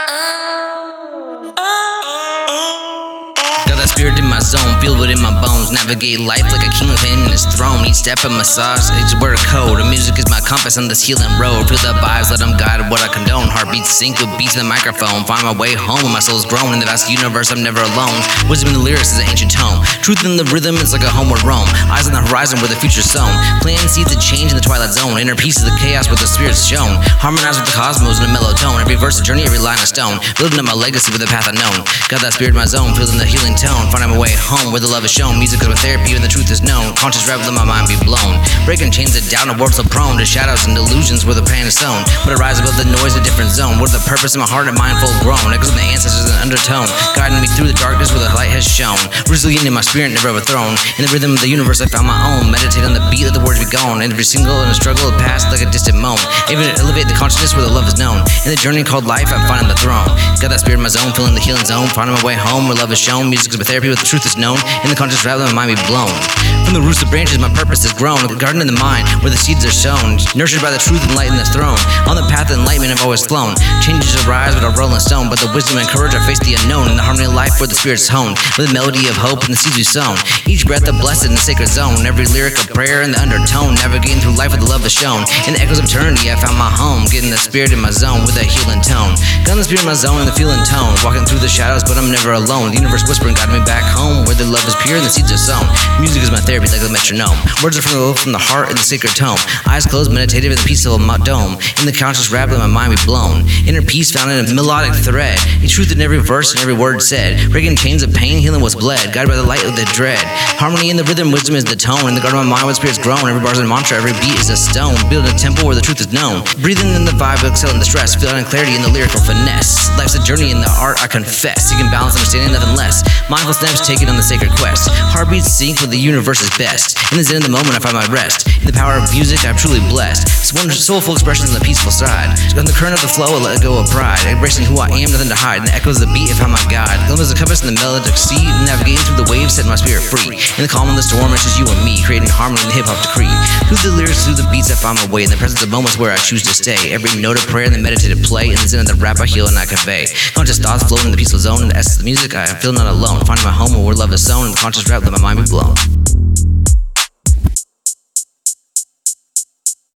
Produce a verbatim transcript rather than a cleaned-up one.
Got that spirit in my zone, feel it in my bones. Navigate life like a king within his throne. Each step a massage, each word a code. The music is my compass on this healing road. Feel the vibes, let them guide what I condone. Heartbeats sync with beats in the microphone. Find my way home when my soul's grown. In the vast universe, I'm never alone. Wisdom in the lyrics is an ancient tone. Truth in the rhythm is like a homeward roam. Eyes on the horizon where the future's sown. Planting seeds of change in the twilight zone. Inner peace of the chaos where the spirit's shown. Harmonize with the cosmos in a mellow tone. Every verse a journey, every line a stone. Building up my legacy with the path unknown. Got that spirit in my zone, feeling the healing tone. Finding my way home where the love is shown. Music is my therapy when the truth is known. Conscious rap, let my mind be blown. Breaking chains of doubt and warps so prone to shadows and illusions where the pain is sown. But I rise above the noise, a different zone. Where the purpose in my heart and mind full grown. Echoes of the ancestors in undertone. Guiding me through the darkness where the light has shone. Resilient in my spirit, never overthrown. In the rhythm of the universe, I found my own. Meditate on the beat, let the words be gone. And every single in a struggle it passed like a distant moan. Even elevate the consciousness where the love is known. In the journey called life, I'm finding the throne. Got that spirit in my zone, feeling the healing zone. Finding my way home where love is shown. Music is my therapy where the truth is known. In the conscious rap, let my mind be blown. From the roots of branches, my purpose has grown. A garden in the mind where the seeds are sown. Nurtured by the truth and light in the throne. On the path of enlightenment, I've always flown. Changes arise with a rolling stone. But the wisdom and courage, I face the unknown. In the harmony of life where the spirit's honed. With a melody of hope and the seeds we've sown. Each breath a blessed in the sacred zone. Every lyric a prayer in the undertone. Navigating through life with the love is shown. In the echoes of eternity, I found my home. Getting the spirit in my zone with a healing tone. Got the spirit in my zone and the feeling tone. Walking through the shadows, but I'm never alone. The universe whispering guiding me back home. Where the love is pure and the seeds are sown. Music is my therapy like a metronome. Words are from the from the heart in the sacred tome. Eyes closed, meditative in the peace of my dome. In the conscious rap, let my mind be blown. Inner peace found in a melodic thread. In truth in every verse and every word said. Breaking chains of pain, healing what's bled. Guided by the light of the dread. Harmony in the rhythm, wisdom is the tone. In the garden of my mind, when spirit's grown. Every bar's a mantra, every beat is a stone. Building a temple where the truth is known. Breathing in the vibe, exhaling the stress. Feeling clarity in the lyrical finesse. Life's a journey in the art, I confess. Seeking balance, understanding nothing less. Mindful steps taken on the sacred quest. Heartbeats sync with the universe's best. In the zen of the moment, I find my rest. In the power of music, I'm truly blessed. It's one soulful expressions on the peaceful side. On the current of the flow, I let go of pride. Embracing who I am, nothing to hide. In the echoes of the beat, I found my guide. Love is a compass in the melodic sea. Navigating through the waves, setting my spirit free. In the calm of the storm, it's just you and me. Creating harmony in the hip-hop decree. Through the lyrics, through the beats, I find my way. In the presence of moments where I choose to stay. Every note of prayer and the meditative play. In the zen of the rap, I heal and I convey. Conscious thoughts floating in the peaceful zone. In the essence of the music, I feel not alone. Finding my home where love is sown. In the conscious rap, let my mind be blown.